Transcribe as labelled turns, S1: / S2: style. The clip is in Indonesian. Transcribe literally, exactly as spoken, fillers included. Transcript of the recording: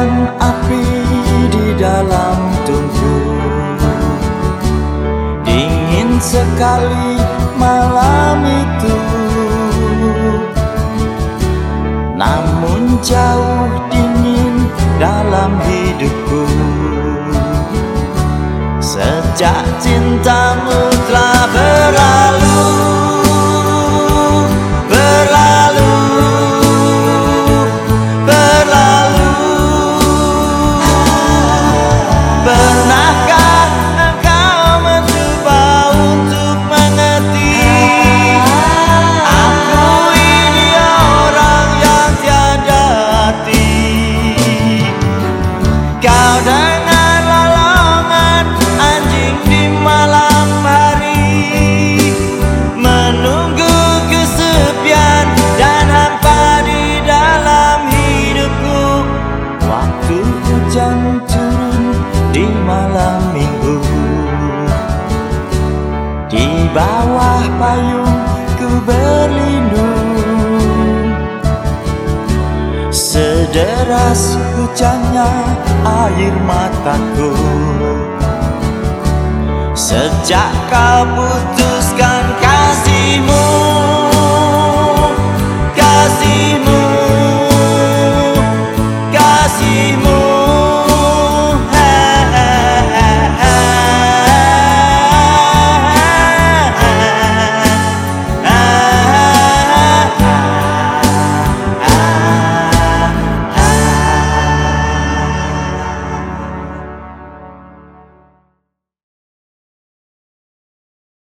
S1: bagaikan api di dalam tungku. Dingin sekali malam itu, namun jauh dingin dalam hidupku. Sejak cintamu telah berlalu, berlalu, berlalu. Pernahkah engkau mencoba untuk mengerti? Aku ini orang yang tiada hati. Kau dengar lalongan anjing di malam hari, menunggu kesepian dan hampa di dalam hidupku. Waktu hujan turun di malam minggu, di bawah payung ku berlindung. Sederas hujannya air mataku. Sejak kau putuskan kasihmu, kasihmu